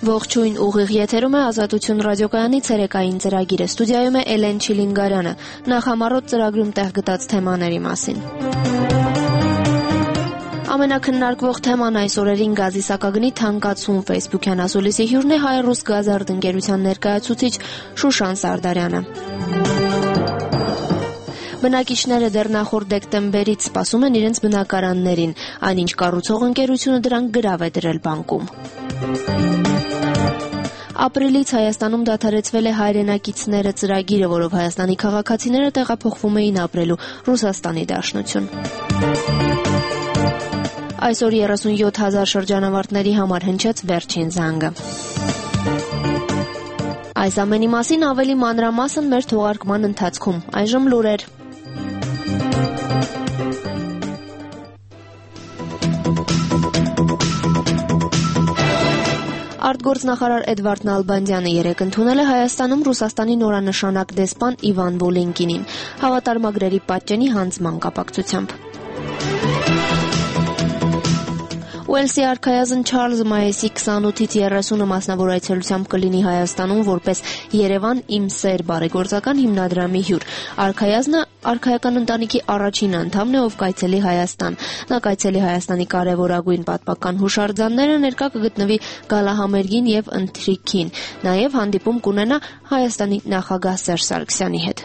Ողջույն, ուղիղ եթերում է Ազատություն ռադիոկայանի ցերեկային ծրագիրը, ստուդիայում է Էլեն Չիլինգարյանը, նախամարոտ ծրագրում տեղ գտած թեմաների մասին։ Ամենակննարկվող թեման այս օրերին գազի սակագնի թանկացում Facebook-յան ասուլիսի հյուրն է Հայ-Ռուս Գազարդ ընկերության ներկայացուցիչ Շուշան Սարդարյանը։ Բնակիչները դեռ նախորդ դեկտեմբերից սպասում են իրենց բնակարաններին, այնինչ կառուցող ընկերությունը դրանք գրավ է դրել բանկում։ Ապրիլից Հայաստանում դադարեցվել է հայրենակիցները ծրագիրը, որով Հայաստանի քաղաքացիները տեղափոխվում էին ապրելու Ռուսաստանի Դաշնություն։ Այսօր 37,000 շրջանավարտների համար հնչեց վերջին զանգը։ Այս ամենի մասին ավելի մանրամասն մեր թողարկման ընթացքում, այժմ լուրեր։ Արտգործնախարար Էդվարդ Նալբանդյանը երեկ ընդունել է Հայաստանում Ռուսաստանի նորանշանակ դեսպան Իվան Վոլինկինին, հավատարմագրերի պատճենի հանձնման կապակցությամբ։ Ուելսի արքայազն Չարլզ մայիսի 28-ից 30-ը մասնավոր այցելությամբ կլինի Հայաստանում որպես Երևան իմ սեր բարեգործական հիմնադրամի հյուր։ Արքայազնը արքայական ընտանիքի առաջին անդամն է, ով կայցելի Հայաստան։ Նա կայցելի Հայաստանի կարևորագույն պատմական հուշարձանները, ներկա կգտնվի Գալահամերգին եւ Ընթրիքին։ Նաեւ հանդիպում կունենա Հայաստանի նախագահ Սերժ Սարգսյանի հետ։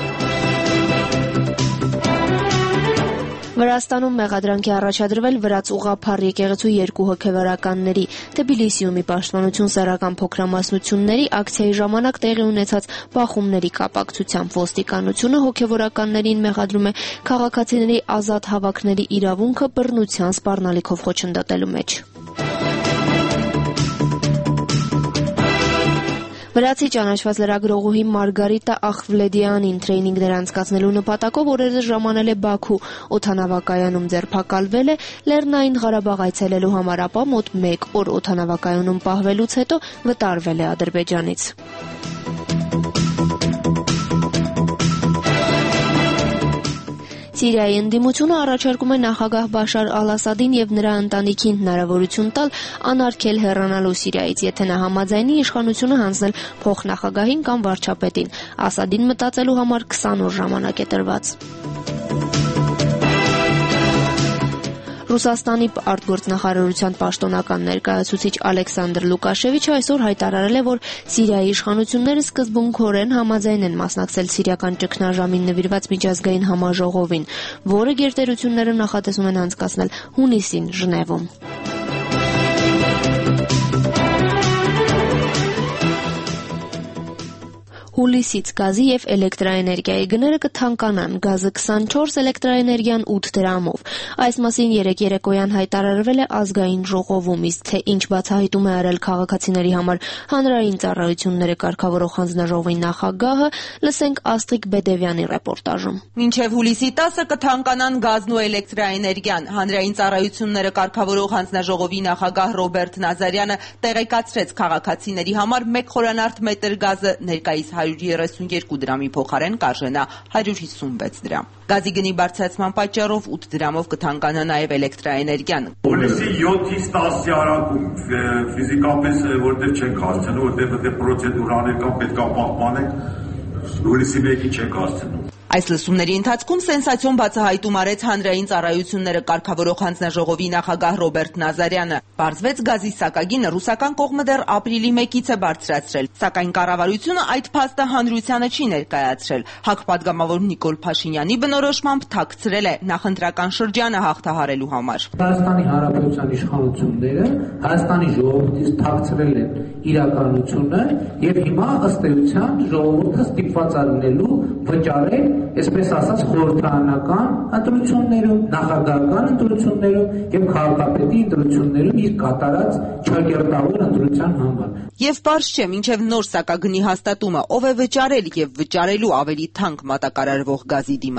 Վրաստանում մեղադրանք է առաջադրվել վրաց ուղղափառ եկեղեցու երկու հոգևորականների Թբիլիսիումի պաշտպանություն սեռական փոքրամասնությունների ակցիայի ժամանակ տեղի ունեցած բախումների կապակցությամբ ոստիկանությունը հոգևորականներին մեղադրում է քաղաքացիների ազատ հավաքների իրավունքը բռնության սպառնալիքով խոչընդոտելու մեջ։ Վրացի ճանաչված լրագրողուհի Մարգարիտա Ախվլեդյանին տրեյնինգներ անցկացնելու նպատակով օրերս ժամանել է Բաքու, օդանավակայանում ձերբակալվել է, Լեռնային Ղարաբաղ այցելելու համար, ապա մոտ 1 օր օդանավակայանում պահվելուց հետո վտարվել է Ադրբեջանից։ Սիրիայի ընդդիմությունը առաջարկում է նախագահ Բաշար Ալ-Ասադին եւ նրա ընտանիքին հնարավորություն տալ անարգել հեռանալու Սիրիայից, եթե նա համաձայնի իշխանությունը հանձնել փոխնախագահին կամ վարչապետին։ Ասադին մտածելու համար 20 օր ժամանակ է տրված։ Ռուսաստանի արտգործնախարարության պաշտոնական ներկայացուցիչ Ալեքսանդր Լուկաշևիչը այսօր հայտարարել է, որ Սիրիայի իշխանությունները սկզբունքորեն համաձայն են մասնակցել սիրիական ճգնաժամին նվիրված միջազգային համաժողովին, որը գերտերությունները նախատեսում են անցկացնել հունիսին Ժնևում։ Հուլիսից գազի եւ էլեկտրաէներգիայի գները կթանկանան, գազը 24, էլեկտրաէներգիան 8 դրամով։ Այս մասին երեկ երեկոյան հայտարարվել է ազգային ժողովում, իսկ թե ինչ բացահայտում է արել քաղաքացիների համար հանրային ծառայությունները կարգավորող հանձնաժողովի նախագահը, լսենք Աստղիկ Բեդևյանի ռեպորտաժում։ Մինչև հուլիսի 10-ը կթանկանան գազն ու էլեկտրաէներգիան։ Հանրային ծառայությունները կարգավորող հանձնաժողովի նախագահ Ռոբերտ Նազարյանը տեղեկացրեց քաղաքացիների համար 1 խորանարդ մետր գազը ներկայիս 132 դրամի փոխարեն կարժենա 156 դրամ։ Գազի գնի բարձրացման պատճառով 8 դրամով կթանկանա նաև էլեկտրաէներգիան։ Հուլիսի 7-ից 10-ի արագում ֆիզիկապես որտեղ չենք հասցնում, որտեղ պրոցեդուրաներ կան, պետք է պահպանենք, հուլիսի 1-ի չենք հասցնում։ Այս լսումների ընթացքում սենսացիոն բացահայտում արեց հանրային ծառայությունները կարգավորող հանձնաժողովի նախագահ Ռոբերտ Նազարյանը։ Պարզվեց գազի սակագինը ռուսական կողմը դեռ ապրիլի 1-ից է բարձրացրել, սակայն կառավարությունը այդ փաստը հանրությանը չի ներկայացրել։ ՀԱԿ պատգամավոր Նիկոլ Փաշինյանի բնորոշմամբ թաքցրել է նախընտրական շրջանը հաղթահարելու համար։ Հայաստանի Հանրապետության իշխանությունները Հայաստանի ժողովրդից թաքցրել են իրականությունը եւ հիմա ըստ էության ժողովուրդը ստիպված է լինելու վճարել, այսպես ասած, խորհրդարանական ընտրություններում, նախագահական ընտրություններում եւ քաղաքապետի ընտրություններում իր կատարած չակերտավոր ընտրության համար։ Եվ պարզ չէ, մինչև նոր սակագնի հաստատումը ով է վճարել եւ վճարելու ավելի թանկ մատակարարվող գազի դիմաց։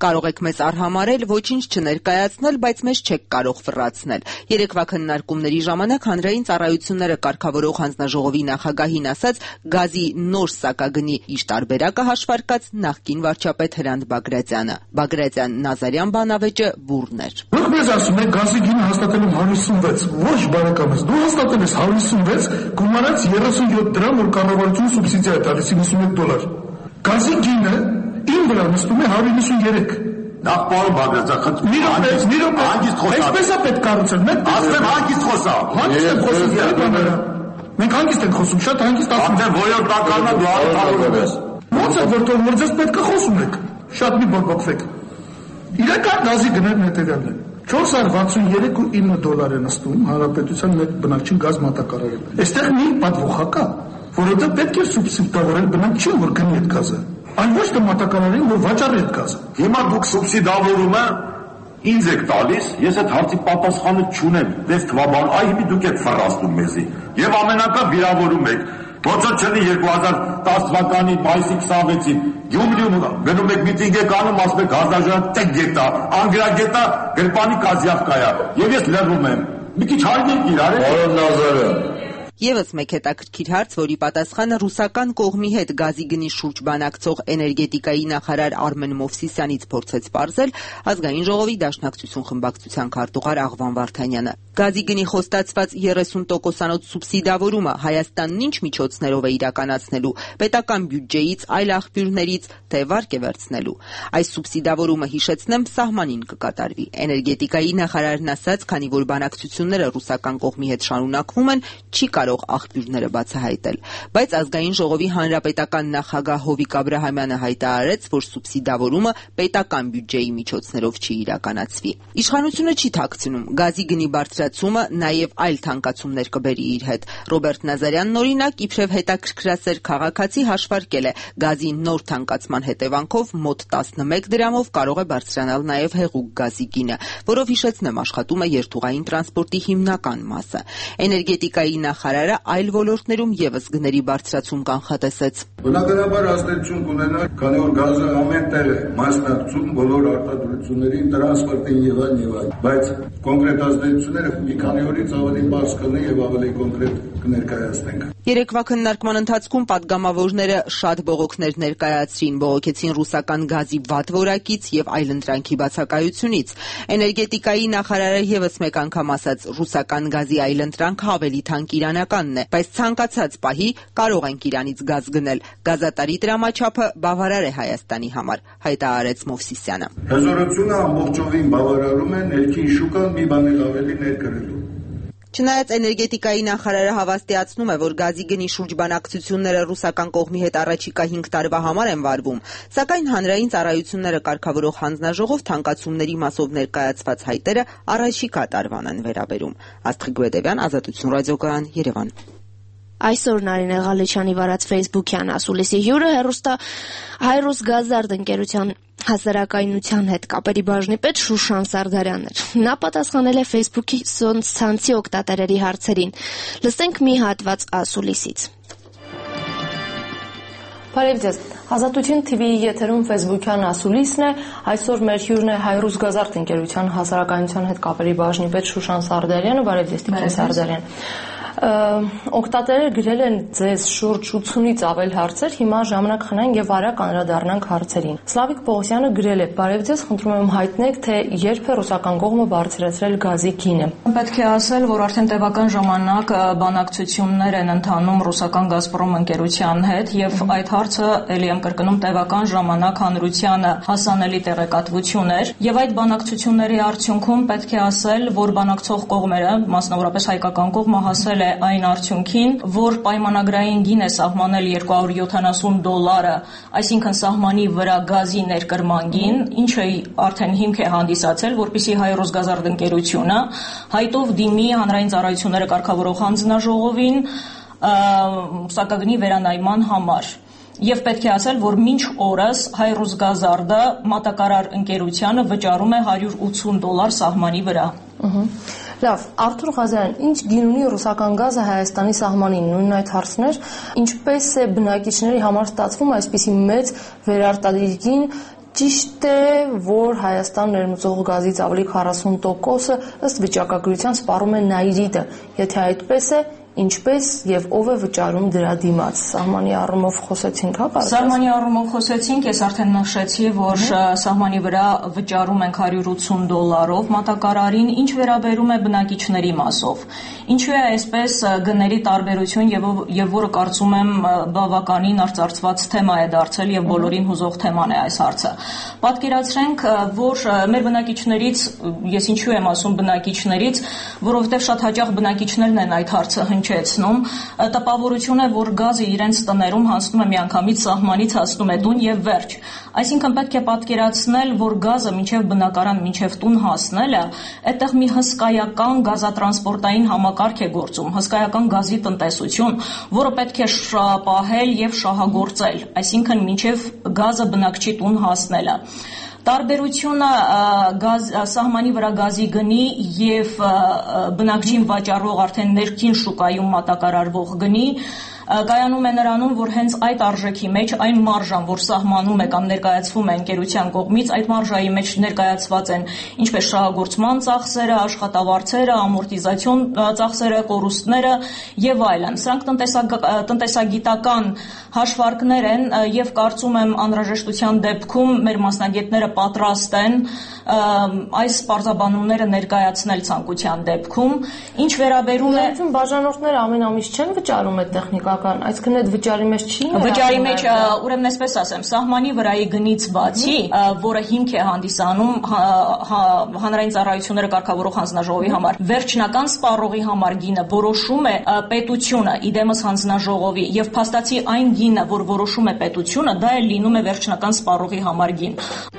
Կարող եք մեզ արհամարել, ոչինչ չներկայացնել, բայց մեզ չեք կարող ֆռացնել։ Երեկվա քննարկումների ժամանակ հանրային ծառայությունները կարգավորող հանձնաժողովի նախագահին ասաց գազի նոր սակագնի իր տարբերակը հաշվարկած նախկին վարչապետ Հրանտ Բագրատյանը։ Բագրատյան-Նազարյան բանավեճը բուրն էր։ Դուք մեզ ասում եք գազի գինը հաստատել եմ 156, ոչ բարեկամս, դու հաստատել ես 156, գումարած 37 դրամ, որ կառավարությունը սուբսիդիա է տալիս $91։ Գազի գինը ին վրա նստում է 193։ Նախ պարոն Բագրատյան, մի րոպե, այսպես է պետք կառուցել, մենք ասեմ հանգիստ խոսա։ Մենք հանգիստ ենք խոսում, շատ հանգիստ ասում։ Արդեն որյոր տականա դու արթարում ես։ Ո՞նց է որ ձեզ պետք է խոսում եք, շատ մի բորբոքվեք։ Իրական գազի գներն հետևյալն են։ $463.9 է նստում հանրապետության մեկ բնակչին գազ մատակարարել։ Այստեղ մի պատվոխա կա, որովհետև պետք է սուբսիդավորել բնակչին, որ գնի այդ գազը, այն ոչ թե մատակարարին, որ վաճառի այդ գազը։ Հիմա դուք սուբսիդավորումը ինձ եք տալիս, ես այդ հարցի պատասխանը չունեմ, դες թվաբան, այ հիմի դուք եք ֆռացնում մեզի, եւ ամենակա վիրավորում եք, ոչ չնի 2010 թվականի մայիսի 26-ին, Գյումրիում գնում եք միտինգ եք անում, ասում եք Ղազարժան տեք գետա, անգրագետա, գրպանի կազյավկայա, եւ ես լռում եմ, մի քիչ հայտնեք իրար եք։ Պարոն Նազարյան, Եվս մեկ հետաքրքիր հարց, որի պատասխանը ռուսական կողմի հետ գազի գնի շուրջ բանակցող էներգետիկայի նախարար Արմեն Մովսիսյանից փորձեց պարզել ազգային ժողովի դաշնակցություն խմբակցության քարտուղար Աղվան Վարդանյանը։ Գազի գնի խոստացված 30%-անոց սուբսիդավորումը Հայաստանն ինչ միջոցներով է իրականացնելու, պետական բյուջեից, այլ աղբյուրներից, թե վարկ է վերցնելու։ Այս սուբսիդավորումը, հիշեցնեմ, սահմանին կկատարվի։ Էներգետիկայի նախարարն ասաց, քանի որ բանակցությունները ռուսական կողմի հետ շարունակվում են, չի կարող աղբյուրները բացահայտել, բայց ազգային ժողովի հանրապետական նախագահ Հովիկ Աբրահամյանը հայտարարեց, որ սուբսիդավորումը պետական բյուջեի միջոցներով չի իրականացվի։ Իշխանությունը չի թաքցնում, գազի գնի բարձրացումը նաև այլ թանկացումներ կբերի իր հետ։ Ռոբերտ Նազարյանն օրինակ, իբրև հետաքրքրասեր քաղաքացի հաշվարկել է, գազի նոր թանկացման հետևանքով մոտ 11 դրամով կարող է բարձրանալ նաև հեղուկ գազի գինը, որով հիշեցնեմ աշխատում է երթուղային տրանսպորտի հիմնական մասը։ Էներգետիկայի նախարարը այլ ոլորտներում եւս գների բարձրացում կանխատեսեց։ Բնականաբար ազդեցություն կունենա, քանի որ գազը ամեն տեղ է մասնակցում բոլոր արտադրություններին, տրանսպորտին եւ այլն, բայց կոնկրետ ազդեցությունները մի քանի օրից ավելի բարձ կլինի եւ ավելի կոնկրետ կներկայացնենք։ Երեկվա քննարկման ընթացքում պատգամավորները շատ բողոքներ ներկայացրին, բողոքեցին ռուսական գազի վատ որակից եւ այլընտրանքի բացակայությունից։ Էներգետիկայի նախարարը եւս մեկ անգամ ասաց, ռուսական գազի այլընտրանքը ավելի թանկ իրանականն է, բայց ցանկացած պահի կարող ենք Իրանից գազ գնել։ Գազատարի դրամաչափը բավարար է Հայաստանի համար, հայտարարեց Մովսիսյանը։ Հզորությունը ամբողջովին բավարարում է ներքին շուկան մի բան ավելի ներկրելու։ Չնայած էներգետիկայի նախարարը հավաստիացնում է, որ գազի գնի շուրջ բանակցությունները ռուսական կողմի հետ առաջիկա 5 տարվա համար են վարվում, սակայն հանրային ծառայությունները կարգավորող հանձնաժողով թանկացումների մասով ներկայացված հայտերը առաջիկա տարվան են վերաբերում։ Աստղիկ Գուեդևյան, Ազատություն ռադիոկայան, Երևան։ Այսօր Նարինե Ղալեչյանի վարած Facebook-յան ասուլիսի հյուրը Հայրուս Գազարդ ընկերության հասարակայնության հետ կապերի բաժնի պետ Շուշան Սարդարյանն էր։ Նա պատասխանել է Facebook-ի ցանցի օգտատերերի հարցերին։ Լսենք մի հատված ասուլիսից։ Բարև ձեզ։ Ազատություն TV-ի եթերում Facebook-յան ասուլիսն է։ Այսօր մեր հյուրն է Հայրուս Գազարդ ընկերության հասարակայնության հետ կապերի բաժնի պետ Շուշան Սարդարյանը։ Բարև ձեզ, Տիկին Սարդարյան։ Օգտատերերը գրել են ձեզ շուրջ 80-ից ավել հարցեր, հիմա ժամանակ խնայենք եւ արագ անդրադառնանք հարցերին։ Սլավիկ Պողոսյանը գրել է. «Բարև ձեզ, խնդրում եմ հայտնեք, թե երբ է ռուսական կողմը բարձրացրել գազի գինը»։ Պետք է ասել, որ արդեն տևական ժամանակ բանակցություններ են ընթանում ռուսական Գազպրոմ ընկերության հետ եւ այդ հարցը ելի եմ կրկնում տևական ժամանակ հանրությանը հասանելի տեղեկատվություն էր եւ այդ բանակցությունների արդյունքում պետք է ասել, որ բանակցող կողմերը, մասնավորապես հայկական կողմը հասել է այն արդյունքին, որ պայմանագրային գին է սահմանել $270, այսինքն սահմանի վրա գազի ներկրման գին, ինչը արդեն հիմք է հանդիսացել, որպեսզի Հայրուս Գազարդ ընկերությունը հայտով դիմի հանրային ծառայությունները կարգավորող հանձնաժողովին սակագնի վերանայման համար։ Եվ պետք է ասել, որ մինչ օրս Հայրուս Գազարդը մատակարար ընկերությանը վճարում է $180 սահմանի վրա։ Լավ, Արթուր Ղազարյան, ինչ գին ունի ռուսական գազը Հայաստանի սահմանին, նույն այդ հարցն էր, ինչպես է բնակիչների համար ստացվում այսպիսի մեծ վերարտադրիչ գին, Ճիշտ է, որ Հայաստան ներմուծող գազից ավելի 40%-ը ըստ վիճակագրության սպառում է Նաիրիտը։ Եթե այդպես է, ինչպես եւ ով է վճարում դրա դիմաց։ Սահմանի առումով խոսեցինք, հա՞։ Սահմանի առումով խոսեցինք, ես արդեն նշեցի, որ սահմանի վրա վճարում ենք $180 մատակարարին, ինչ վերաբերում է բնակիչների մասով։ Ինչու է այսպես գների տարբերություն եւ որը կարծում եմ բավականին արծարծված թեմա է դարձել եւ բոլորին հուզող թեման է այս հարցը։ Պատկերացրենք, որ մեր բնակիչներից, ես ինչու եմ ասում բնակիչներից, որովհետեւ շատ հաճախ բնակիչներն են այդ հարցը հնչեցնում, տպավորություն է, որ գազը իրենց տներում հասնում է միանգամից սահմանից հասնում է տուն եւ վերջ։ Այսինքն պետք է պատկերացնել, որ գազը մինչեւ բնակարան, մինչեւ տուն հասնելը, այդտեղ մի հսկայական գազատրանսպորտային համակարգ է գործում, հսկայական գազի տնտեսություն, որը պետք է պահել եւ շահագործել, այսինքն մինչեւ գազը բնակչի տուն հասնելը։ Տարբերությունը սահմանի վրա գազի գնի եւ բնակչին վաճառող արդեն ներքին շուկայում մատակարարվող գնի կայանում է նրանում, որ հենց այդ արժեքի մեջ այն մարժան, որ սահմանում է կամ ներկայացվում է ընկերության կողմից, այդ մարժայի մեջ ներկայացված են ինչպես շահագործման ծախսերը, աշխատավարձերը, ամորտիզացիոն ծախսերը, կորուստները եւ այլն։ Սրանք տնտեսագիտական հաշվարկներ են եւ կարծում եմ անհրաժեշտության դեպքում մեր մասնագետները պատրաստ են այս պարզաբանումները ներկայացնել ցանկության դեպքում։ Ինչ վերաբերում է բաժանորդները ամեն ամիս չեն վճարում այդ տեխնիկական, այսինքն այդ վճարի մեջ չի։ Վճարի մեջ, ուրեմն այսպես ասեմ, սահմանի վրայի գնից բացի, որը հիմք է հանդիսանում հանրային ծառայությունները կարգավորող հանձնաժողովի համար, վերջնական սպառողի համար գինը որոշում է պետությունը իդեմս հանձնաժողովի եւ փաստացի այն գինը, որ որոշում է պետությունը, դա էլ լինում է վերջնական սպառողի համար գին։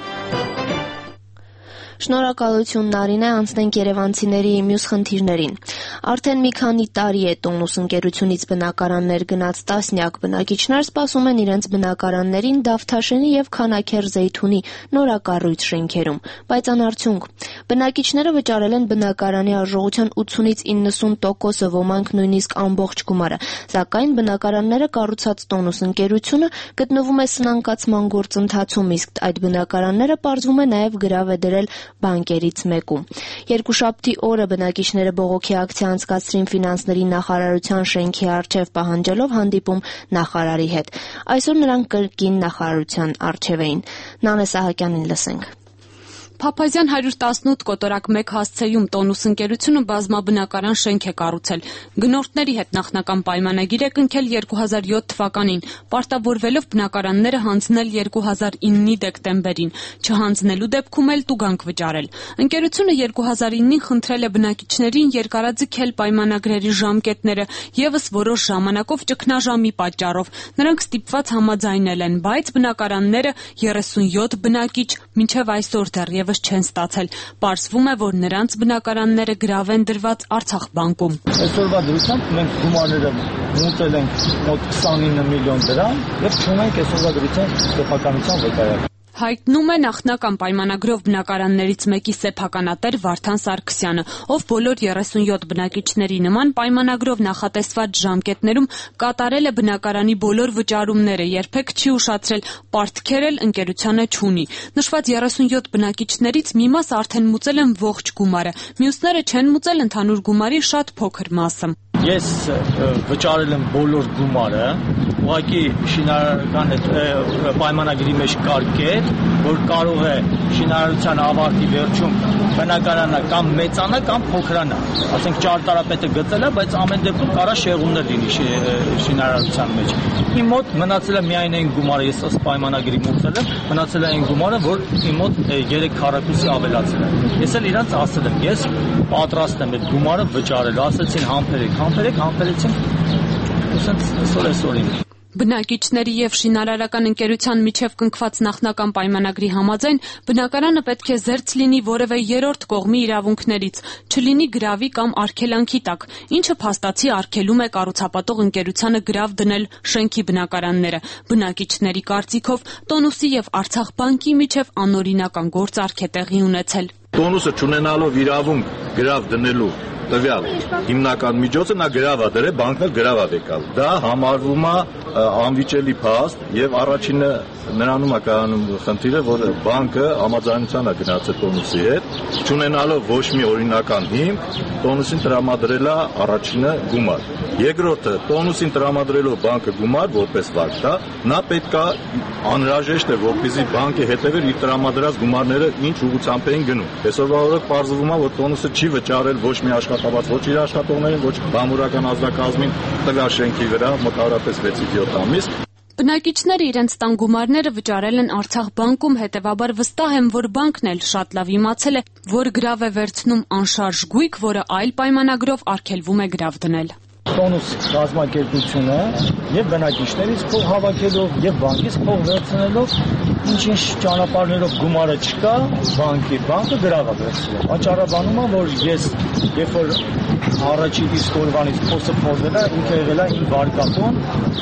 Շնորհակալություն Նարինե, անցնենք երևանցիների մյուս խնդիրներին։ Արդեն մի քանի տարի է Տոնուս ընկերությունից բնակարաններ գնած տասնյակ բնակիչներ սպասում են իրենց բնակարաններին Դավթաշենի եւ Քանաքեռ Զեյթունի նորակառույց շենքերում, բայց անարդյունք։ Բնակիչները վճարել են բնակարանի արժողության 80-ից 90%-ը, ոմանք նույնիսկ ամբողջ գումարը, սակայն բնակարանները կառուցած Տոնուս ընկերությունը գտնվում է սնանկացման գործընթացում, իսկ այդ բնակարանները պարզվում է նաեւ գրավ է դրել բանկերից մեկում։ Երկուշաբթի օրը բնակիչները բողոքի ակցիա անցկացրին ֆինանսների նախարարության շենքի առջև պահանջելով հանդիպում նախարարի հետ։ Այսօր նրանք կրկին նախարարության առջև էին։ Նանե Սահակյանին լսենք։ Փափազյան 118 կոտորակ 1 հասցեում Տոնուս ընկերությունը բազմաբնակարան շենք է կառուցել։ Գնորդների հետ նախնական պայմանագիր է կնքել 2007 թվականին, պարտավորվելով բնակարանները հանձնել 2009-ի դեկտեմբերին, չհանձնելու դեպքում էլ տուգանք վճարել։ Ընկերությունը 2009-ին խնդրել է բնակիչներին երկարաձգել պայմանագրերի ժամկետները եւս որոշ ժամանակով ճգնաժամի պատճառով։ Նրանք ստիպված համաձայնել են, բայց բնակարանները 37 բնակիչ մինչև այսօր դեռ չեն ստացել։ Պարզվում է, որ նրանց բնակարանները գրավ են դրված Արցախ բանկում։ Այսօրվա դրությամբ մենք գումարները մուծել ենք մոտ 29 միլիոն դրամ եւ չունենք այսօրվա դրության սեփականության վկայակ։ Հայտնում է նախնական պայմանագրով բնակարաններից մեկի սեփականատեր Վարդան Սարգսյանը, ով բոլոր 37 բնակիչների նման պայմանագրով նախատեսված ժամկետներում կատարել է բնակարանի բոլոր վճարումները, երբեք չի ուշացրել, պարտքեր էլ ընկերությանը չունի։ Նշված 37 բնակիչներից մի մաս արդեն մուծել են ողջ գումարը, մյուսները չեն մուծել ընդհանուր գումարի շատ փոքր մասը։ Ես վճարել եմ բոլոր գումարը, ուղղակի շինարարական հետ պայմանագրի մեջ կար կետ, որ կարող է շինարարության ավարտի վերջում բնակարանը կամ մեծանա կամ փոքրանա։ Ասենք ճարտարապետը գծել է, բայց ամեն դեպքում կարա շեղումներ լինի շինարարության մեջ։ Իմ մոտ մնացել է միայն այն գումարը, ես ըստ պայմանագրի մուծել եմ, մնացել է այն գումարը, որ իմ մոտ 3 քառակուսի ավելացել է։ Ես էլ իրանց ասել եմ, ես պատրաստ եմ այդ գումարը վճարել, ասեցին համբերեցին, ասենց այսօրին։ Բնակիչների եւ շինարարական ընկերության միջև կնքված նախնական պայմանագրի համաձայն բնակարանը պետք է զերծ լինի որևէ երրորդ կողմի իրավունքներից, չլինի գրավի կամ արգելանքի տակ, ինչը փաստացի արգելում է կառուցապատող ընկերությանը գրավ դնել շենքի բնակարանները։ Բնակիչների կարծիքով Տոնուսի եւ Արցախ բանկի միջև անօրինական գործարք է տեղի ունեցել։ Տոնուսը չունենալով իրավունք գրավ դնելու տվյալ հիմնական միջոցը նա գրավ է դրել, բանկն գրավ է եկալ։ Դա համարվում է անվիճելի փաստ եւ առաջինը նրանում է կայանում խնդիրը, որ բանկը համաձայնության է գնացել տոնուսի հետ, չունենալով ոչ մի օրինական հիմք, տոնուսին տրամադրել է առաջինը գումար։ Երկրորդը, տոնուսին տրամադրելով բանկը գումար որպես վարկա, նա պետք է անհրաժեշտ է, որպեսզի բանկը հետևեր իր տրամադրած գումարները ինչ ուղղությամբ էին գնում։ Այսօրվա օրը պարզվում է, որ տոնուսը չի վճարել ոչ մի աշխատավարձ, ոչ իր աշխատողներին, ոչ բամուրական ազգակազմին տվյալ շենքի վրա մոտավորապես 6-7 ամիս։ Բնակիչները իրենց տան գումարները վճարել են Արցախ բանկում, հետևաբար վստահ եմ, որ բանկն էլ շատ լավ իմացել է, որ գրավ է վերցնում անշարժ գույք, որը այլ պայմանագրով արգելվում է գրավ դնել։ Տոնուս կազմակերպությունը եւ բնակիչներից փող հավաքելով եւ բանկից փող վերցնելով ինչ-ինչ ճանապարհներով գումարը չկա, բանկը գրավ է վերցրել։ Աճառաբանում է, որ ես երբ որ առաջին իսկ օրվանից փոսը փոխվել է, ինքը եղել է իմ վարկատոն,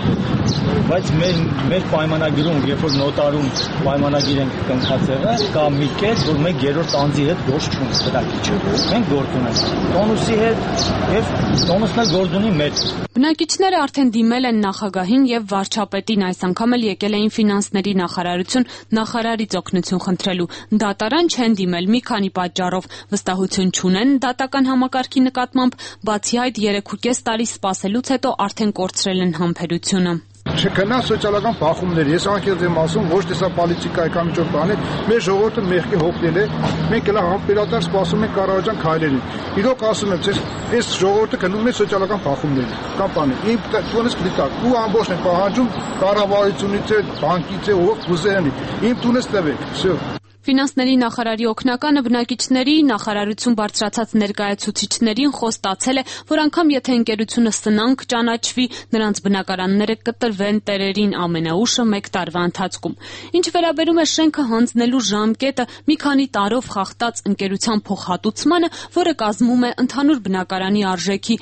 բայց մեր պայմանագրում, երբ որ նոտարում պայմանագիր ենք կնքած եղել, կա մի կետ, որ մենք երրորդ անձի հետ գործ չունենք բնակիչը։ Մենք գործ ունենք տոնուսի հետ եւ տոնուսն էլ գործ ունի մեր։ Բնակիչները արդեն դիմել են նախագահին եւ վարչապետին, այս անգամ էլ եկել էին ֆինանսների նախարարություն նախարարից օգնություն խնդրելու։ Դատարան չեն դիմել մի քանի պատճառով, վստահություն չունեն դատական համակարգի նկատմամբ, բացի այդ 3.5 տարի սպասելուց հետո արդեն կորցրել են համբերությունը։ Չկնա սոցիալական բախումներ, ես անկեղծ եմ ասում, ոչ թե սա պոլիտիկայի կամ ինչ-որ բան է, մեր ժողովուրդը մեղքի հոգնել է, մենք էլ համբերատար սպասում ենք կառավարության քայլերին։ Իրոք ասում եմ, այս ժողովուրդը գնում է սոցիալական բախումների, կամ բան է, իմ տունս պլիտակ, ու ամբողջն է պահանջում կառավարությունից է, բանկից է, ով կուզենի, իմ տունս տվեք, всё։ Ֆինանսների նախարարի օգնականը բնակիչների նախարարություն բարձրացած ներկայացուցիչներին խոստացել է, որ անգամ եթե ընկերությունը սնանկ ճանաչվի, նրանց բնակարանները կտրվեն տերերին ամենաուշը 1 տարվա ընթացքում։ Ինչ վերաբերում է շենքը հանձնելու ժամկետը մի քանի տարով խախտած ընկերության փոխհատուցմանը, որը կազմում է ընդհանուր բնակարանի արժեքի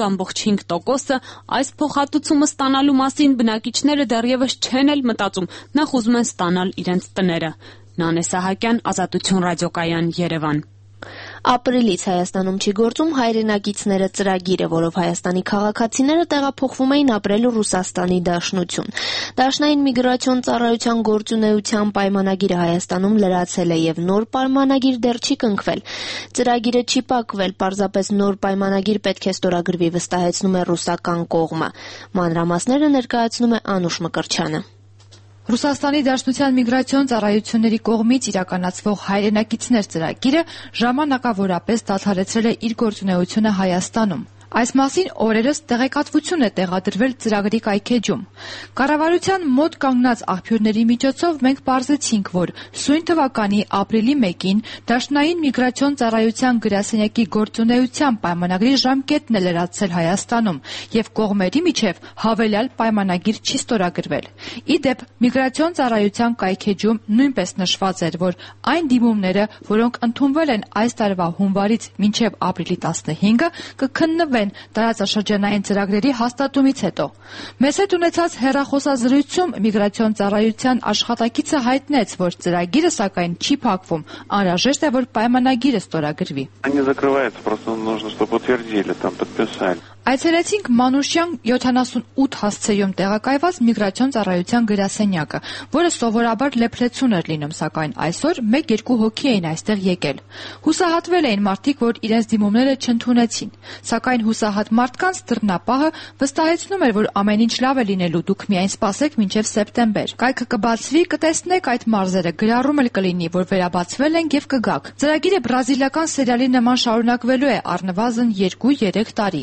5.5%-ը, այս փոխհատուցումը ստանալու մասին բնակիչները դեռևս չեն էլ մտածում, նախ ուզում են ստանալ իրենց տները։ Նանե Սահակյան, Ազատություն ռադիոկայան, Երևան։ Ապրիլից Հայաստանում չի գործում հայրենակիցները ծրագիրը, որով Հայաստանի քաղաքացիները տեղափոխվում էին ապրելու Ռուսաստանի Դաշնություն։ Դաշնային միգրացիոն ծառայության գործունեության պայմանագիրը Հայաստանում լրացել է եւ նոր պայմանագիր դեռ չի կնքվել։ Ծրագիրը չի պակվել, պարզապես նոր պայմանագիր պետք է ստորագրվի, վստահեցնում է ռուսական կողմը։ Մանրամասները ներկայացնում է Անուշ Մկրչյանը։ Ռուսաստանի Դաշնության միգրացիոն ծառայությունների կողմից իրականացվող հայրենակիցներ ծրագիրը ժամանակավորապես դադարեցրել է իր գործունեությունը Հայաստանում։ Այս մասին օրերս տեղեկատվություն է տեղադրվել ծրագրի կայքեջում։ Կառավարության մոտ կանգնած աղբյուրների միջոցով մենք պարզեցինք, որ սույն թվականի ապրիլի 1-ին Դաշնային միգրացիոն ծառայության գրասենյակի գործունեության պայմանագրի ժամկետն է լրացել Հայաստանում եւ կողմերի միջև հավելյալ պայմանագիր չի ստորագրվել։ Ի դեպ, միգրացիոն ծառայության կայքեջում նույնպես նշված էր, որ այն դիմումները, որոնք ընդունվել են այս տարվա հունվարից մինչև ապրիլի 15-ը, կքննվեն տարածաշրջանային ծրագրերի հաստատումից հետո։ Մեզ հետ ունեցած հեռախոսազրույցում միգրացիոն ծառայության աշխատակիցը հայտնեց, որ ծրագիրը սակայն չի փակվում, անհրաժեշտ է, որ պայմանագիրը ստորագրվի։ Այցելեցինք Մանուշյան 78 հասցեում տեղակայված միգրացիոն ծառայության գրասենյակը, որը սովորաբար լեփլեցուն էր լինում, սակայն այսօր 1-2 հոգի էին այստեղ եկել։ Հուսահատվել էին մարդիկ, որ իրենց դիմումները չընդունեցին, սակայն հուսահատ մարդկանց դռնապահը վստահեցնում էր, որ ամեն ինչ լավ է լինելու, դուք միայն սպասեք մինչև սեպտեմբեր։ Կայքը կբացվի, կտեսնեք այդ մարզերը, գրառում էլ կլինի, որ վերաբացվել ենք եւ կգաք։ Ծրագիրը բրազիլական սերիալի նման շարունակվելու է առնվազն 2-3 տարի։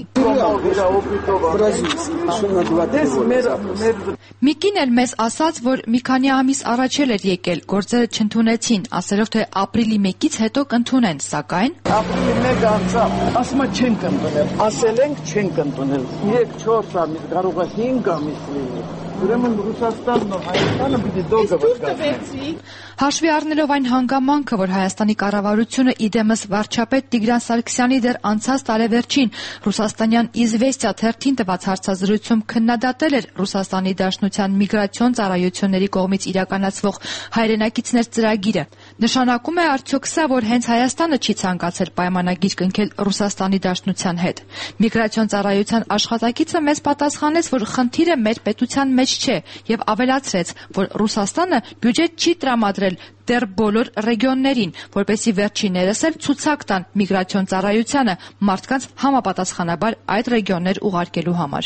Միկին էլ մեզ ասաց, որ մի քանի ամիս առաջ էր եկել, գործերը չընդունեցին, ասելով թե ապրիլի 1-ից հետո կընդունեն, սակայն ապրիլի 1-ը անցավ, ասում են չեն կընդունել, ասել ենք չեն կընդունել, 3-4 ամիս, կարող է 5 ամիս լինի։ Ուրեմն Ռուսաստանն ու Հայաստանը պիտի դոգը վստահեն։ Հաշվի առնելով այն հանգամանքը, որ Հայաստանի կառավարությունը իդեմս վարչապետ Տիգրան Սարգսյանի դեռ անցած տարեվերջին Ռուսաստանյան Իզվեստիա թերթին տված հարցազրույցում քննադատել էր Ռուսաստանի Դաշնության միգրացիոն ծառայությունների կողմից իրականացվող հայրենակիցներ ծրագիրը, Նշանակում է արդյոք սա, որ հենց Հայաստանը չի ցանկացել պայմանագիր կնքել Ռուսաստանի Դաշնության հետ։ Միգրացիոն ծառայության աշխատակիցը մեզ պատասխանեց, որ խնդիրը մեր պետության մեջ չէ եւ ավելացրեց, որ Ռուսաստանը բյուջետ չի տրամադրել դեռ բոլոր ռեգիոններին, որպեսզի վերջիններս էլ ցուցակ տան միգրացիոն ծառայությանը մարդկանց համապատասխանաբար այդ ռեգիոններ ուղարկելու համար։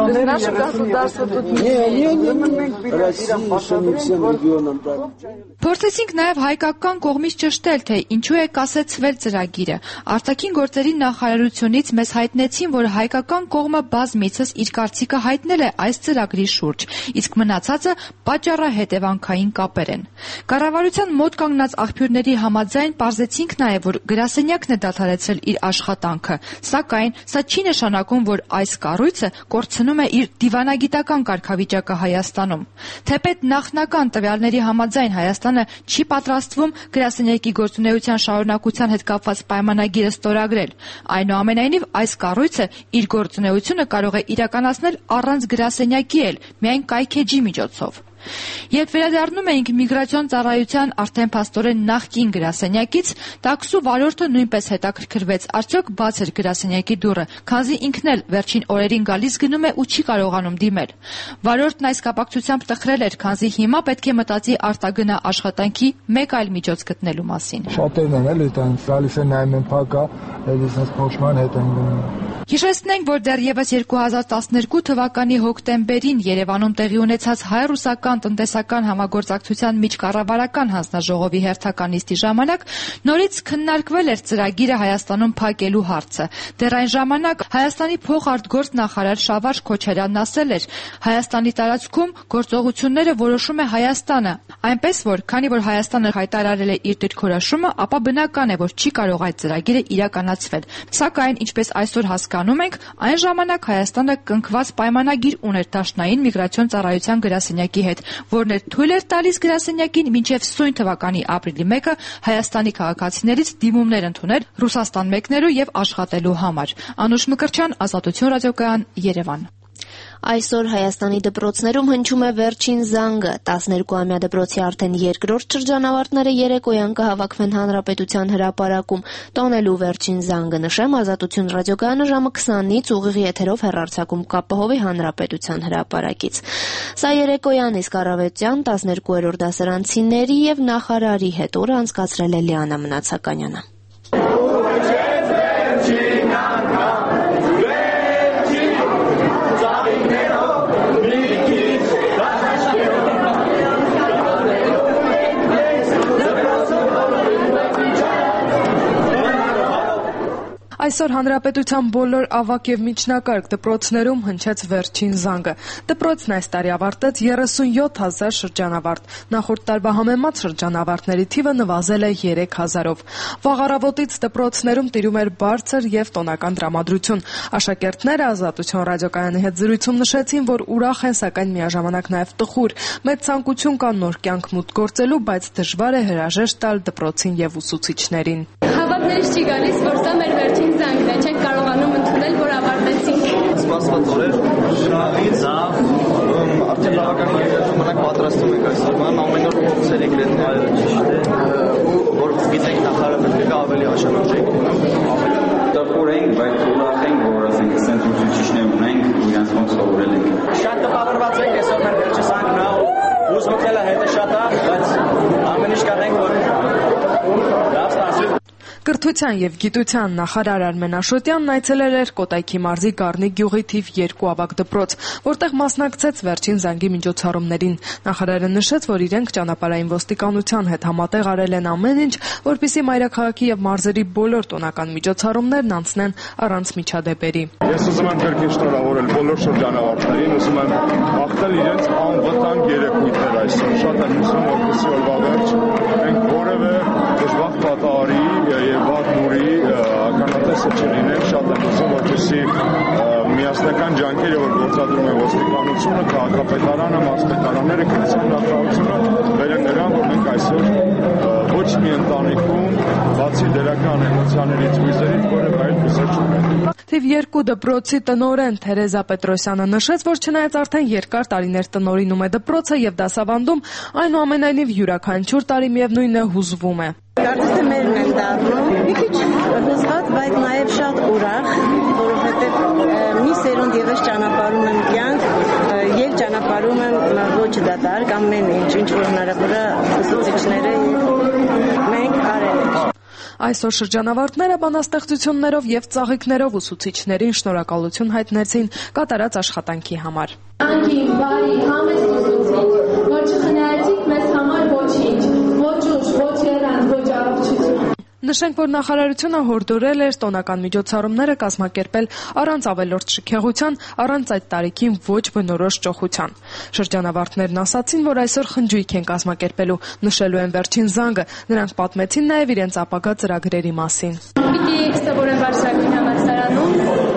Փորձեցինք նաև հայկական կողմից ճշտել, թե ինչու է կասեցվել ծրագիրը։ Արտաքին գործերի նախարարությունից մեզ հայտնեցին, որ հայկական կողմը բազմիցս իր կարծիքը հայտնել է այս ծրագրի շուրջ, իսկ մնացածը պատճառահետևանքային կապեր են։ Կառավարության մոտ կանգնած աղբյուրների համաձայն պարզեցինք նաև, որ գրասենյակն է դադարեցրել իր աշխատանքը, սակայն սա չի նշանակում, որ այս կառույցը կորցնում է իր դիվանագիտական կարգավիճակը Հայաստանում։ Թեպետ նախնական տվյալների համաձայն Հայաստանը չի պատրաստվում գրասենյակի գործունեության շարունակության հետ կապված պայմանագիրը ստորագրել։ Այնուամենայնիվ, այս կառույցը իր գործունեությունը կարող է իրականացնել առանց գրասենյակի էլ, միայն կայքեջի միջոցով։ Երբ վերադառնում էինք միգրացիոն ծառայության արդեն փաստորեն նախկին գրասենյակից, տաքսու վարորդը նույնպես հետաքրքրվեց, արդյոք բաց էր գրասենյակի դուռը, քանզի ինքն էլ վերջին օրերին գալիս գնում է ու չի կարողանում դիմել։ Վարորդն այս կապակցությամբ տխրել էր, քանզի հիմա պետք է մտածի արտագնա աշխատանքի մեկ այլ միջոց գտնելու մասին։ Շատերն են էլի տան գալիս են նայում են փակա, էլիսնս փոշման հետ են գնում։ Հիշեցնենք, որ դեռևս 2012 թվականի հոկտեմբերին Երևանում տեղի ունեցած հայ-ռուսական տնտեսական համագործակցության միջկառավարական հանձնաժողովի հերթական նիստի ժամանակ նորից քննարկվել էր ծրագիրը Հայաստանում փակելու հարցը։ Դեռ այն ժամանակ Հայաստանի փոխարտգործ նախարար Շավարժ Քոչարյանն ասել էր. Հայաստանի տարածքում գործողությունները որոշում է Հայաստանը, այնպես որ քանի որ Հայաստանը հայտարարել է իր դիրքորոշումը, ապա բնական է, որ չի կարող այդ ծրագիրը իրականացվել։ Սակայն, ինչպես այսօր հասկանում ենք, այն ժամանակ Հայաստանը կնքված պայմանագիր ուներ Դաշնային միգրացիոն ծառայության գրասենյակի հետ, որն էր թույլ էր տալիս գրասենյակին մինչև սույն թվականի ապրիլի 1-ը Հայաստանի քաղաքացիներից դիմումներ ընդունել Ռուսաստան մեկնելու եւ աշխատելու համար։ Անուշ Մկրտչյան, Ազատություն ռադիոկայան, Երևան։ Այսօր Հայաստանի դպրոցներում հնչում է վերջին զանգը։ 12-ամյա դպրոցի արդեն երկրորդ շրջանավարտները երեկոյան կհավաքվեն Հանրապետության հրապարակում տոնելու վերջին զանգը։ Նշեմ, Ազատություն ռադիոկայանը ժամը 20-ից ուղիղ եթերով հեռարձակում կապահովի Հանրապետության հրապարակից։ Սա երեկոյան, իսկ առավոտյան 12-րդ դասարանցիների եւ նախարարի հետ օրը անցկացրել է Լիանա Մնացականյանը։ Այսօր Հանրապետության բոլոր ավագ եւ միջնակարգ դպրոցներում հնչեց վերջին զանգը։ Դպրոցն այս տարի ավարտեց 37,000 շրջանավարտ։ Նախորդ տարվա համեմատ շրջանավարտների թիվը նվազել է 3,000-ով։ Վաղ առավոտից դպրոցներում տիրում էր բարձր եւ տոնական տրամադրություն։ Աշակերտները Ազատություն ռադիոկայանի հետ զրույցում նշեցին, որ ուրախ են, սակայն միաժամանակ նաեւ տխուր։ Մեծ ցանկություն կա նոր կյանք մուտք գործելու, բայց դժվար է հրաժեշտ տալ դպրոցին եւ ուսուցիչներին։ Հավատալից չի գալիս, որ սա մեր վերջին զանգն է, չենք կարողանում ընդունել, որ ավարտեցինք։ Սպասված օրեր, շնորհակալ արդեն բավական ժամանակ պատրաստում ենք այսօր, ամեն օր փոխել ենք այլ ճիշտ է, որ գիտենք նախարարը պետք է ավելի աշխատանք տխուր ենք, բայց ուրախ ենք, որ ասենք ասենք ուսուցիչներ ունենք, իրենց ոնց սովորել ենք։ Շատ տպավորված ենք, այսօր մեր վերջի զանգն է, ուզմունքելը հետը շատ է, բայց ամեն ինչ կանենք, որ լավ ստացվի։ Կրթության եւ գիտության նախարար Արմեն Աշոտյանն այցելել էր Կոտայքի մարզի Գառնի գյուղի թիվ 2 ավագ դպրոց, որտեղ մասնակցեց վերջին զանգի միջոցառումներին։ Նախարարը նշեց, որ իրենք ճանապարհային ոստիկանության հետ համատեղ արել են ամեն ինչ, որպեսզի մայրաքաղաքի եւ մարզերի բոլոր տոնական միջոցառումներն անցնեն առանց միջադեպերի։ Ես ուզում եմ կրկին շնորհավորել բոլոր շրջանավարտներին, ուզում եմ աղթել իրենց անվտանգ երեկույթներ այսօր։ Շատ եմ հուսում, որպեսզի օրվա վերջ մենք որևէ դժբախտ պատահարի եւ վատ նուրի ականատեսը չլինենք, շատ եմ ուզում, որպեսզի միասնական ջանքերը, որ գործադրում է ոստիկանությունը, քաղաքապետարանը, մարզպետարանները, քրիստոնյա նախարարությունը, բերեն նրան, որ մենք այսօր ոչ մի ընտանիքում, բացի դրական էմոցիաներից, հույզերից, որևէ այլ հույզեր չունենք։ Թիվ 2 դպրոցի տնօրեն Թերեզա Պետրոսյանը նշեց, որ չնայած արդեն երկար տարիներ տնօրինում է դպրոցը եւ դասավանդում, այնուամենայնիվ յուրաքանչյուր տարի միևնույնն է հուզվում է։ Կարծես թե մերն են դառնում, մի քիչ հուզված, բայց նաև շատ ուրախ, որովհետև մի սերունդ ևս ճանապարհում եմ կյանք, եւ ճանապարհում եմ ոչ դատարկ ամեն ինչ որ հնարավոր է ուսուցիչները մենք արել ենք։ Այսօր շրջանավարտները բանաստեղծություններով եւ ծաղիկներով ուսուցիչներին շնորհակալություն հայտնեցին կատարած աշխատանքի համար։ Անկին, բարի, համեստ ուսուցիչ, որ չխնայեցիք մեզ համար ոչինչ, ոչ ուժ, ոչ եռանդ, ոչ առողջություն։ Նշենք, որ նախարարությունը հորդորել էր տոնական միջոցառումները կազմակերպել առանց ավելորդ շքեղության, առանց այդ տարիքին ոչ բնորոշ ճոխության։ Շրջանավարտներն ասացին, որ այսօր խնջույք են կազմակերպելու, նշելու են վերջին զանգը, նրանք պատմեցին նաև իրենց ապագա ծրագրերի մասին։ Պիտի սովորեմ Վարշավի համալսարանում,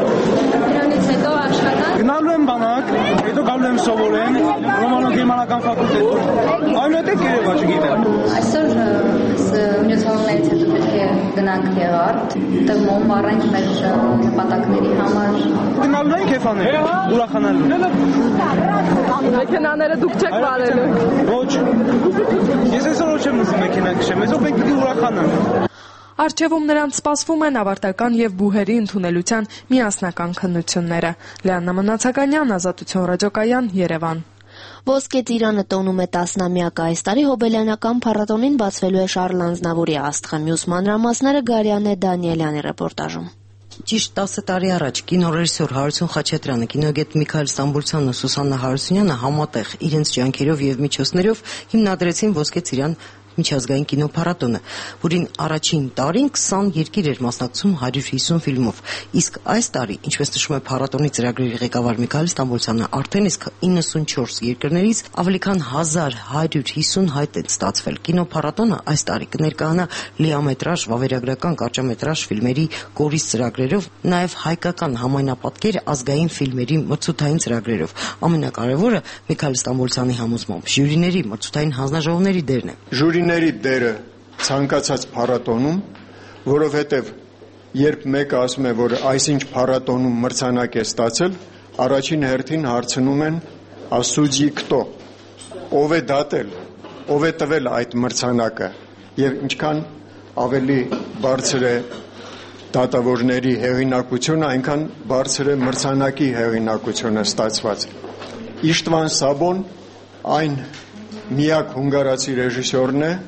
դրանից հետո աշխատանք։ Գնալու եմ բանակ, հետո գալու եմ սովորեմ ռոմանո-գերմանական ֆակուլտետում։ Այնուհետև Երևան չգիտեմ։ Այսօր միջոցառումներից հետո պետք է գնանք Գեղարդ, տմում առանք մեր նպատակների համար։ Գնալու ենք եփանել, ուրախանալու։ Մեքենաները դուք չեք վարելու։ Ոչ։ Ես այսօր ոչ եմ ուզում մեքենա քշեմ, այսօր մենք պիտի ուրախանանք։ Արջևում նրանց սպասվում են ավարտական եւ բուհերի ընդունելության միասնական քննությունները։ Լիաննա Մնացականյան, Ազատություն ռադիոկայան, Երևան։ Ոսկե ծիրանը տոնում է 10-ամյակը այս տարի հոբելյանական փառատոնին բացվելու է Շարլ Անձնավուրի աստղը։ Մյուս մանրամասները Գարյանե Դանիելյանի ռեպորտաժում։ Ճիշտ 10 տարի առաջ կինոռեժիսոր Հարություն Խաչատրյանը, կինոգետ Միքայել Ստամբուլցյանն ու Սուսաննա Հարությունյանը համատեղ իրենց ջանքերով եւ միջոցներով հիմնադրեցին Ոսկե ծիրան միջազգային կինոփառատոնը, որին առաջին տարին 20 երկիր էր մասնակցում 150 ֆիլմով։ Իսկ այս տարի, ինչպես նշում է փառատոնի ծրագրերի ղեկավար Միքայել Ստամբուլցյանը, արդեն իսկ 94 երկրներից ավելի քան 1150 հայտ են ստացվել։ Կինոփառատոնը այս տարի կներկայանա լիամետրաժ, վավերագրական, կարճամետրաժ ֆիլմերի կորիզ ծրագրերով, նաև հայկական համայնապատկեր ազգային ֆիլմերի մրցութային ծրագրերով։ Ամենակարևորը Միքայել Ստամբուլցյանի համոզմամբ ժյուրիների մրցութային հանձնաժողովների դերն է։ Ժյուրիների դերը ցանկացած փառատոնում, որովհետև երբ մեկը ասում է, որ այսինչ փառատոնում մրցանակ է ստացել, առաջին հերթին հարցնում են «Ասուձի քտո», ով է դատել, ով է տվել այդ մրցանակը, եւ ինչքան ավելի բարձր է դատավորների հեղինակությունը, այնքան բարձր է մրցանակի հեղինակությունը ստացված։ Իշտվան Սաբոն այն միակ հունգարացի ռեժիսորն է,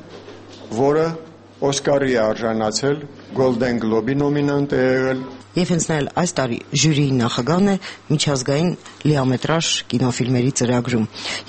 որը Օսկարի է արժանացել, Գոլդեն Գլոբի նոմինանտ է եղել։ Եվ հենց նա այս տարի ժյուրիի նախագահն է միջազգային լիամետրաժ կինոֆիլմերի ծրագրում։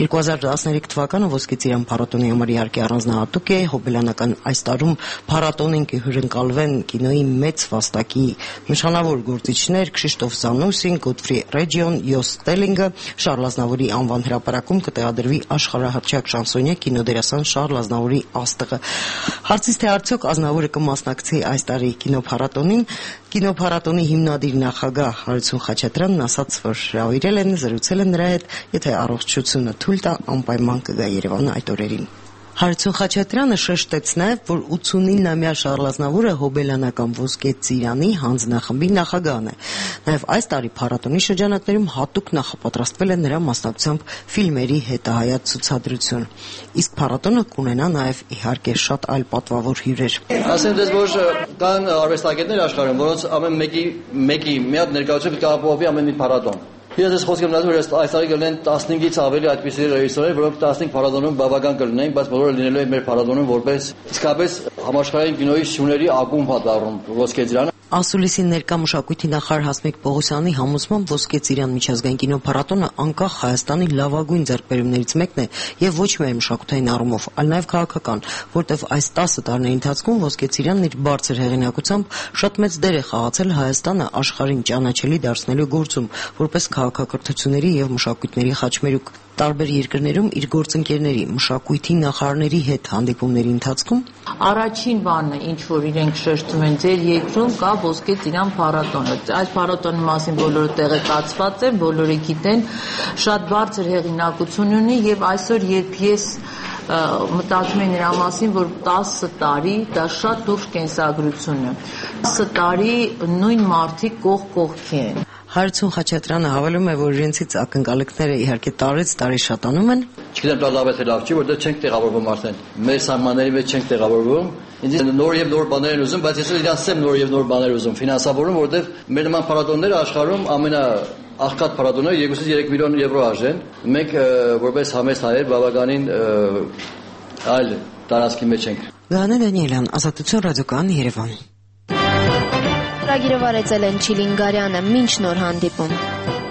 2013 թվականը Ոսկե ծիրան փառատոնի համար իհարկե առանձնահատուկ է, հոբելյանական այս տարում փառատոնին կհյուրընկալվեն կինոյի մեծ վաստակի նշանավոր գործիչներ Քրիստոֆ Զանուսին, Գոդֆրի Ռեջիոն, Յոս Ստելինգը, Շարլ Ազնավուրի անվան հրապարակում կտեղադրվի աշխարհահռչակ շանսոնյե կինոդերասան Շարլ Ազնավուրի աստղը։ Հարցից թե արդյոք Ազնավուրը կմասնակցի այս տարի կինոփառատոնին, կինոփառատոնի հիմնադիր նախագահ Հարություն Խաչատրյանն ասաց, որ հրավիրել են, զրուցել են նրա հետ, եթե առողջությունը թույլ տա, անպայման կգա Երևան այդ օրերին։ Հարություն Խաչատրյանը շեշտեց նաև, որ 89-ամյա Շարլ Ազնավուրը հոբելյանական Ոսկե ծիրանի հանձնախմբի նախագահն է։ Նաև այս տարի փառատոնի շրջանակներում հատուկ նախապատրաստվել է նրա մասնակցությամբ ֆիլմերի հետահայաց ցուցադրություն։ Իսկ փառատոնը կունենա նաև իհարկե շատ այլ պատվավոր հյուրեր։ Ասեմ դες, որ կան արվեստագետներ աշխարհում, որոնց ամեն մեկի մի հատ ներկայացում կապովի ամեն մի փառատոն։ Ես խոսք եմ նայում, որ այս տարի կլինեն 15-ից ավելի այդպիսի ռեժիսորներ, որոնք 15 փառատոնում բավական կլինեն, բայց բոլորը լինելու են մեր փառատոնում որպես իսկապես համաշխարհային կինոյի սյուների ակումբ դառնում Ոսկե ծիրանը։ Ասուլիսի ներկա մշակույթի նախարար Հասմիկ Պողոսյանի համոզմամբ Ոսկե ծիրան միջազգային կինոփառատոնը անկախ Հայաստանի լավագույն ձեռքբերումներից մեկն է եւ ոչ միայն մշակութային առումով, այլ նաեւ քաղաքական, որտեղ այս 10 տարիների ընթացքում Ոսկե ծիրանն իր բարձր հեղինակությամբ շատ մեծ դեր է խաղացել Հայաստանը աշխարհին ճանաչելի դարձնելու գործում, որպես քաղաքակրթությունների եւ մշակույթների խաչմերուկ։ Տարբեր երկրներում իր գործընկերների, մշակույթի նախարարների հետ հանդիպումների ընթացքում Առաջին բանը, ինչ որ իրենք շեշտում են, ձեր երկրում կա Ոսկե ծիրան փառատոնը։ Այս փառատոնի մասին բոլորը տեղեկացված են, բոլորը գիտեն, շատ բարձր հեղինակություն ունի եւ այսօր երբ ես մտածում եմ նրա մասին, որ 10 տարի դա շատ լուրջ կենսագրություն է։ 10 տարի նույն մարդիկ կողքի են։ Հարություն Խաչատրյանը հավելում է, որ իրենցից ակնկալիքները իհարկե տարեց տարի շատանում են։ Չգիտեմ դա լավ է թե լավ չի, որտեղ չենք տեղավորվում արդեն։ Մեր սահմանների մեջ չենք տեղավորվում։ Ինձ նոր եւ նոր բաներ են ուզում, բայց ես իրանց եմ նոր եւ նոր բաներ ուզում ֆինանսավորում, որտեղ մեր նման փառատոնները աշխարհում ամենաաղքատ փառատոնները 2-3 միլիոն եվրո արժեն։ Մենք որպես համեստ հայեր բավականին այլ տարածքի մեջ ենք։ Գանե Դանիելյան, Ազատություն ռադիոկայան, Երևան։ Ծրագիրը վարեցել են Չիլինգարյանը, մինչ նոր հանդիպում։